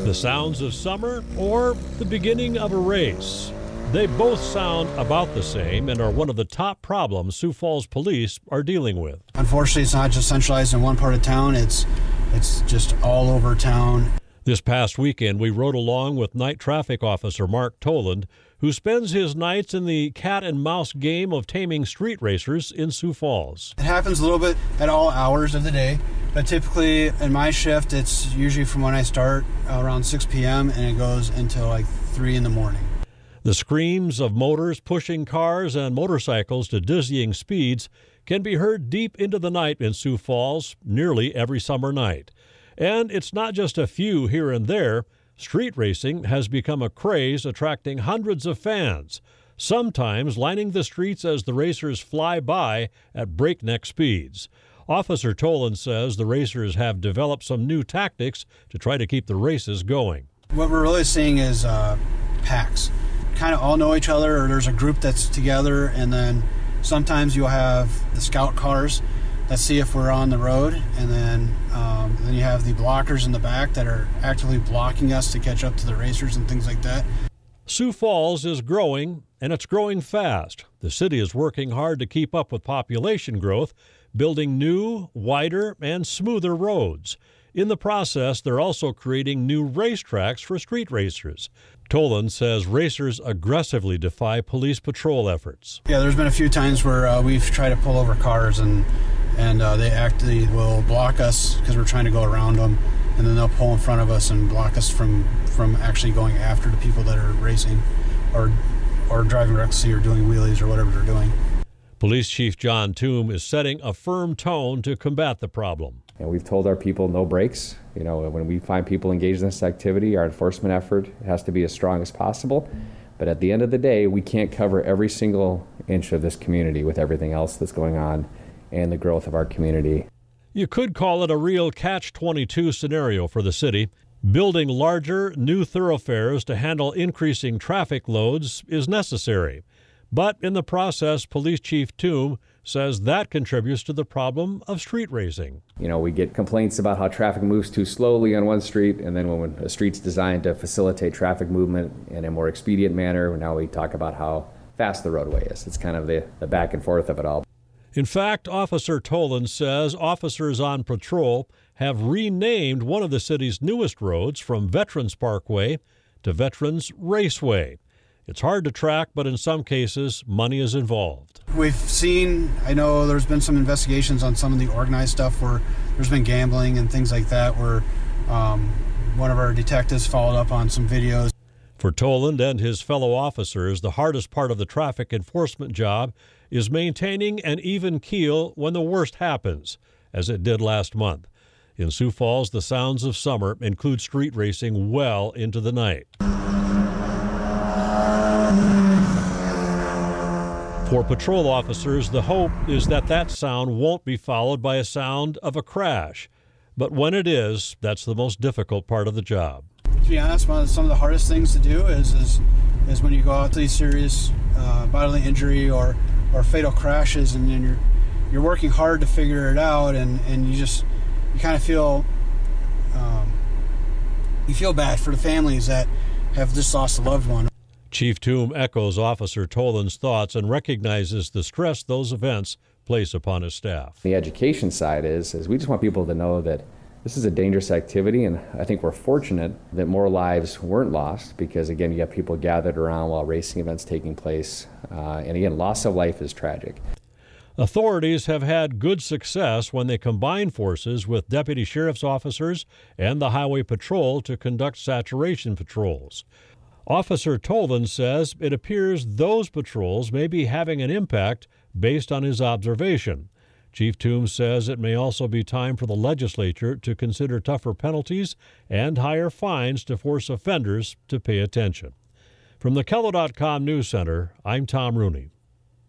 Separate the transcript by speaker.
Speaker 1: The sounds of summer or the beginning of a race. They both sound about the same and are one of the top problems Sioux Falls police are dealing with.
Speaker 2: Unfortunately, it's not just centralized in one part of town. It's just all over town.
Speaker 1: This past weekend, we rode along with Night Traffic Officer Mark Toland, who spends his nights in the cat and mouse game of taming street racers in Sioux Falls.
Speaker 2: It happens a little bit at all hours of the day, but typically in my shift, it's usually from when I start around 6 p.m. and it goes until like 3 in the morning.
Speaker 1: The screams of motors pushing cars and motorcycles to dizzying speeds can be heard deep into the night in Sioux Falls nearly every summer night. And it's not just a few here and there. Street racing has become a craze, attracting hundreds of fans, sometimes lining the streets as the racers fly by at breakneck speeds. Officer Toland says the racers have developed some new tactics to try to keep the races going.
Speaker 2: What we're really seeing is packs. Kind of all know each other, or there's a group that's together, and then sometimes you'll have the scout cars that see if we're on the road, and then you have the blockers in the back that are actively blocking us to catch up to the racers and things like that.
Speaker 1: Sioux Falls is growing, and it's growing fast. The city is working hard to keep up with population growth, building new, wider, and smoother roads. In the process, they're also creating new racetracks for street racers. Toland says racers aggressively defy police patrol efforts.
Speaker 2: Yeah, there's been a few times where we've tried to pull over cars and they actually will block us because we're trying to go around them, and then they'll pull in front of us and block us from actually going after the people that are racing or driving recklessly or doing wheelies or whatever they're doing.
Speaker 1: Police Chief John Toom is setting a firm tone to combat the problem.
Speaker 3: And we've told our people no breaks. You know, when we find people engaged in this activity, our enforcement effort has to be as strong as possible. But at the end of the day, we can't cover every single inch of this community with everything else that's going on and the growth of our community.
Speaker 1: You could call it a real catch-22 scenario for the city. Building larger, new thoroughfares to handle increasing traffic loads is necessary. But in the process, Police Chief Toom says that contributes to the problem of street racing.
Speaker 3: You know, we get complaints about how traffic moves too slowly on one street, and then when a street's designed to facilitate traffic movement in a more expedient manner, now we talk about how fast the roadway is. It's kind of the back and forth of it all.
Speaker 1: In fact, Officer Toland says officers on patrol have renamed one of the city's newest roads from Veterans Parkway to Veterans Raceway. It's hard to track, but in some cases, money is involved.
Speaker 2: We've seen, I know there's been some investigations on some of the organized stuff where there's been gambling and things like that, where one of our detectives followed up on some videos.
Speaker 1: For Toland and his fellow officers, the hardest part of the traffic enforcement job is maintaining an even keel when the worst happens, as it did last month. In Sioux Falls, the sounds of summer include street racing well into the night. For patrol officers, the hope is that that sound won't be followed by a sound of a crash. But when it is, that's the most difficult part of the job.
Speaker 2: To be honest, some of the hardest things to do is when you go out to these serious bodily injury or fatal crashes, and then you're working hard to figure it out, and you kind of feel you feel bad for the families that have just lost a loved one.
Speaker 1: Chief Toom echoes Officer Toland's thoughts and recognizes the stress those events place upon his staff.
Speaker 3: The education side is we just want people to know that this is a dangerous activity, and I think we're fortunate that more lives weren't lost because, again, you have people gathered around while racing events taking place. And again, loss of life is tragic.
Speaker 1: Authorities have had good success when they combine forces with deputy sheriff's officers and the highway patrol to conduct saturation patrols. Officer Toland says it appears those patrols may be having an impact based on his observation. Chief Toom says it may also be time for the legislature to consider tougher penalties and higher fines to force offenders to pay attention. From the KELO.com News Center, I'm Tom Rooney.